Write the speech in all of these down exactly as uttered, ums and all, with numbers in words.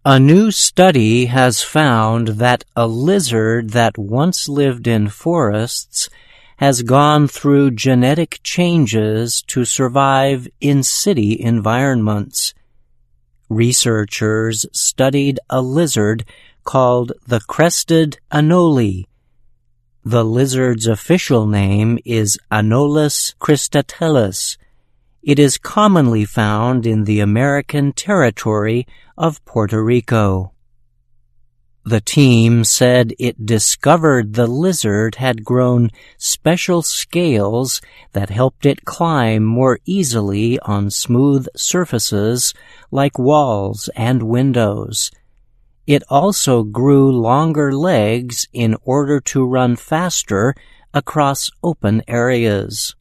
A new study has found that a lizard that once lived in forests has gone through genetic changes to survive in city environments. Researchers studied a lizard called the crested anole. The lizard's official name is Anolis cristatellus. It is commonly found in the American territory of Puerto Rico. The team said it discovered the lizard had grown special scales that helped it climb more easily on smooth surfaces like walls and windows. It also grew longer legs in order to run faster across open areas.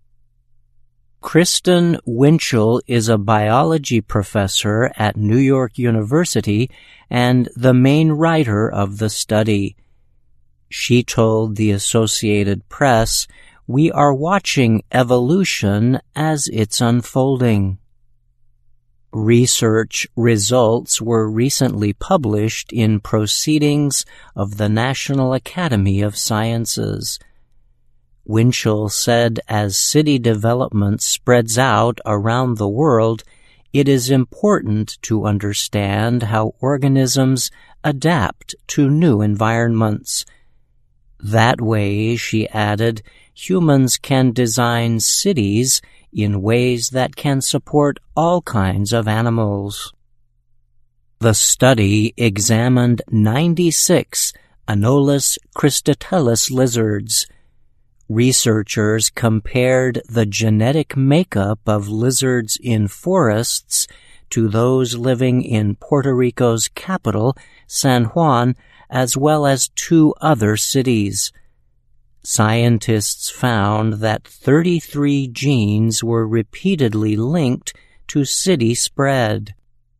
Kristen Winchell is a biology professor at New York University and the main writer of the study. She told the Associated Press, "We are watching evolution as it's unfolding." Research results were recently published in Proceedings of the National Academy of Sciences. Winchell said as city development spreads out around the world, it is important to understand how organisms adapt to new environments. That way, she added, humans can design cities in ways that can support all kinds of animals. The study examined ninety-six Anolis cristatellus lizards. Researchers compared the genetic makeup of lizards in forests to those living in Puerto Rico's capital, San Juan, as well as two other cities. Scientists found that thirty-three genes were repeatedly linked to city spread.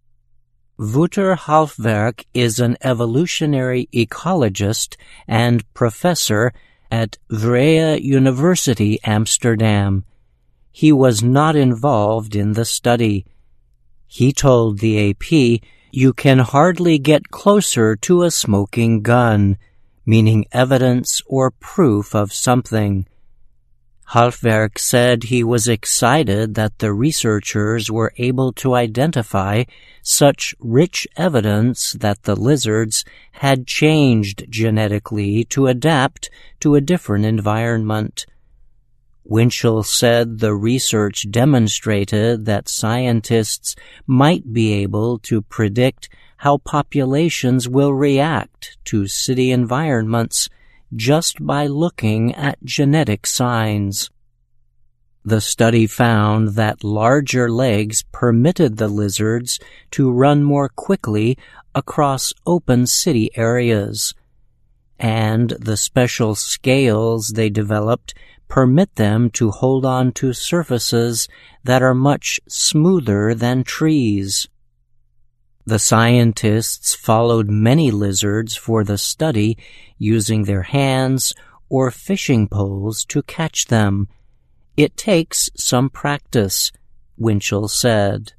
Wouter Halfwerk is an evolutionary ecologist and professor at Vrije University, Amsterdam. He was not involved in the study. He told the A P, "You can hardly get closer to a smoking gun," meaning evidence or proof of something. Halfwerk said he was excited that the researchers were able to identify such rich evidence that the lizards had changed genetically to adapt to a different environment. Winchell said the research demonstrated that scientists might be able to predict how populations will react to city environments just by looking at genetic signs. The study found that larger legs permitted the lizards to run more quickly across open city areas, and the special scales they developed permit them to hold on to surfaces that are much smoother than trees. The scientists followed many lizards for the study using their hands or fishing poles to catch them. It takes some practice, Winchell said.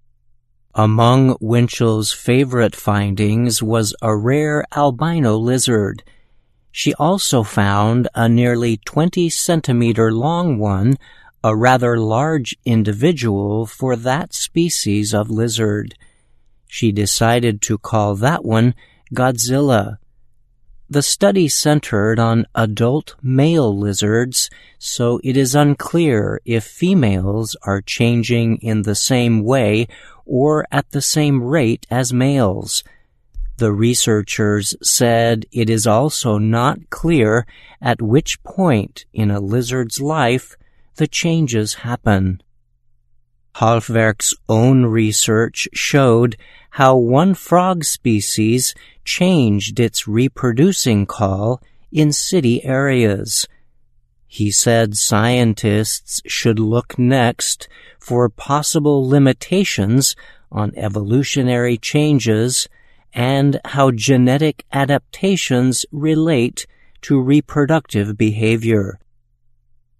Among Winchell's favorite findings was a rare albino lizard. She also found a nearly twenty centimeter long one, a rather large individual for that species of lizard. She decided to call that one Godzilla. The study centered on adult male lizards, so it is unclear if females are changing in the same way or at the same rate as males. The researchers said it is also not clear at which point in a lizard's life the changes happen. Halfwerk's own research showed how one frog species changed its reproducing call in city areas. He said scientists should look next for possible limitations on evolutionary changes and how genetic adaptations relate to reproductive behavior.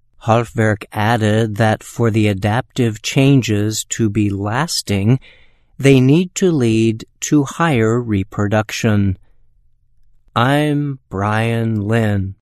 Halfwerk added that for the adaptive changes to be lasting, They need to lead to higher reproduction. I'm Brian Lynn.